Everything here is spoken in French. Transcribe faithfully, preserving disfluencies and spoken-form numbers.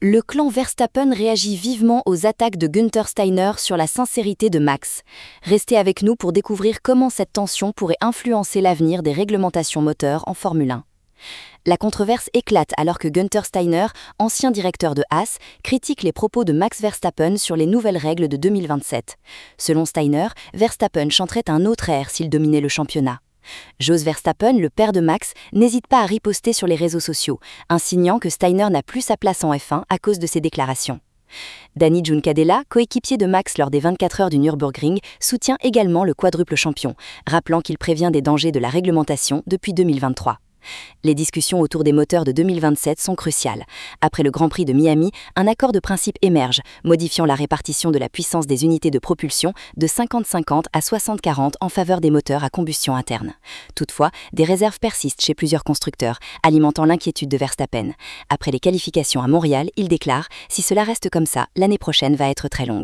Le clan Verstappen réagit vivement aux attaques de Günther Steiner sur la sincérité de Max. Restez avec nous pour découvrir comment cette tension pourrait influencer l'avenir des réglementations moteurs en Formule un. La controverse éclate alors que Günther Steiner, ancien directeur de Haas, critique les propos de Max Verstappen sur les nouvelles règles de deux mille vingt-sept. Selon Steiner, Verstappen chanterait un autre air s'il dominait le championnat. Jos Verstappen, le père de Max, n'hésite pas à riposter sur les réseaux sociaux, insinuant que Steiner n'a plus sa place en F un à cause de ses déclarations. Danny Juncadella, coéquipier de Max lors des vingt-quatre heures du Nürburgring, soutient également le quadruple champion, rappelant qu'il prévient des dangers de la réglementation depuis deux mille vingt-trois. Les discussions autour des moteurs de deux mille vingt-sept sont cruciales. Après le Grand Prix de Miami, un accord de principe émerge, modifiant la répartition de la puissance des unités de propulsion de cinquante cinquante à soixante quarante en faveur des moteurs à combustion interne. Toutefois, des réserves persistent chez plusieurs constructeurs, alimentant l'inquiétude de Verstappen. Après les qualifications à Montréal, il déclare « Si cela reste comme ça, l'année prochaine va être très longue ».